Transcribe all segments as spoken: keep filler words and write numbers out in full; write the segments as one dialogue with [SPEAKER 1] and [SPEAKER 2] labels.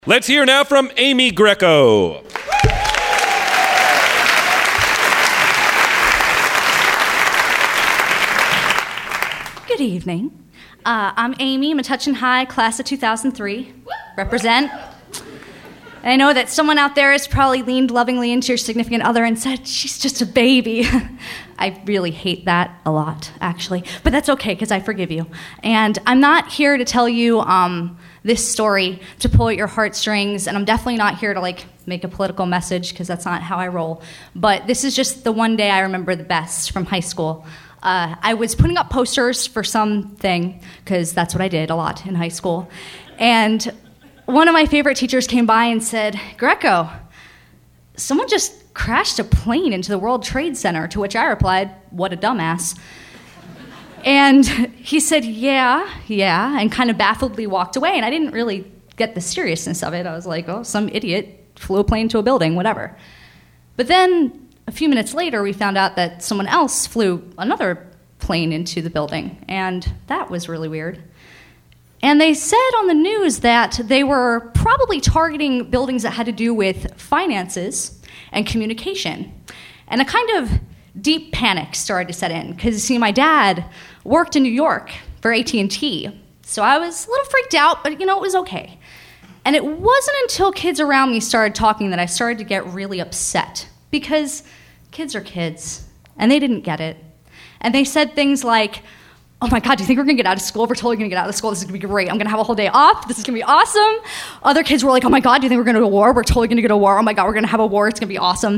[SPEAKER 1] Let's hear now from Amy Greco.
[SPEAKER 2] Good evening. Uh, I'm Amy, Metuchen High, class of two thousand three. Represent. And I know that someone out there has probably leaned lovingly into your significant other and said, she's just a baby. I really hate that a lot, actually. But that's okay, because I forgive you. And I'm not here to tell you um, this story to pull at your heartstrings, and I'm definitely not here to, like, make a political message, because that's not how I roll. But this is just the one day I remember the best from high school. Uh, I was putting up posters for something, because that's what I did a lot in high school. And one of my favorite teachers came by and said, Greco, someone just crashed a plane into the World Trade Center, to which I replied, what a dumbass. And he said, yeah, yeah, and kind of baffledly walked away, and I didn't really get the seriousness of it. I was like, oh, some idiot flew a plane to a building, whatever. But then a few minutes later, we found out that someone else flew another plane into the building, and that was really weird. And they said on the news that they were probably targeting buildings that had to do with finances and communication. And a kind of deep panic started to set in, because, you see, my dad worked in New York for A T and T, so I was a little freaked out, but, you know, it was okay. And it wasn't until kids around me started talking that I started to get really upset, because kids are kids, and they didn't get it. And they said things like, oh my God, do you think we're gonna get out of school? We're totally gonna get out of school. This is gonna be great. I'm gonna have a whole day off. This is gonna be awesome. Other kids were like, oh my God, do you think we're gonna go to war? We're totally gonna go to war. Oh my God, we're gonna have a war. It's gonna be awesome.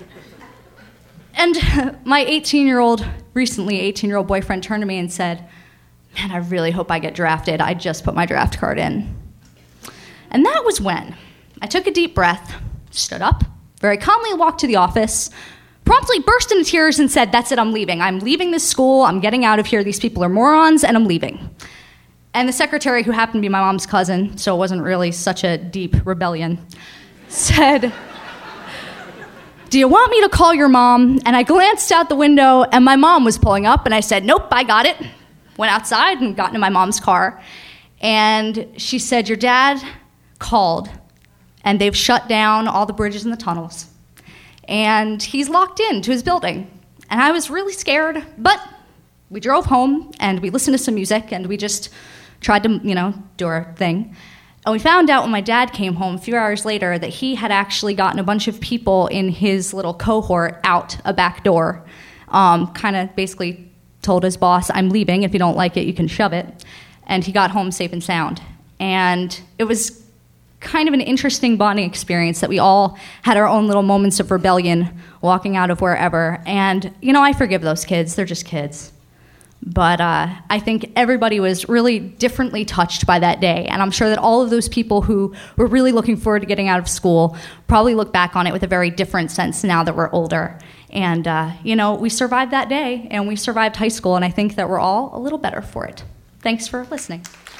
[SPEAKER 2] And my eighteen-year-old, recently eighteen-year-old boyfriend turned to me and said, man, I really hope I get drafted. I just put my draft card in. And that was when I took a deep breath, stood up, very calmly walked to the office, promptly burst into tears and said, that's it, I'm leaving. I'm leaving this school, I'm getting out of here, these people are morons, and I'm leaving. And the secretary, who happened to be my mom's cousin, so it wasn't really such a deep rebellion, said, do you want me to call your mom? And I glanced out the window, and my mom was pulling up, and I said, nope, I got it. Went outside and got into my mom's car, and she said, your dad called, and they've shut down all the bridges and the tunnels. And he's locked in to his building. And I was really scared, but we drove home, and we listened to some music, and we just tried to, you know, do our thing. And we found out when my dad came home a few hours later that he had actually gotten a bunch of people in his little cohort out a back door, um, kind of basically told his boss, I'm leaving. If you don't like it, you can shove it. And he got home safe and sound. And it was kind of an interesting bonding experience that we all had our own little moments of rebellion walking out of wherever. And, you know, I forgive those kids. They're just kids. But uh, I think everybody was really differently touched by that day. And I'm sure that all of those people who were really looking forward to getting out of school probably look back on it with a very different sense now that we're older. And, uh, you know, we survived that day, and we survived high school, and I think that we're all a little better for it. Thanks for listening.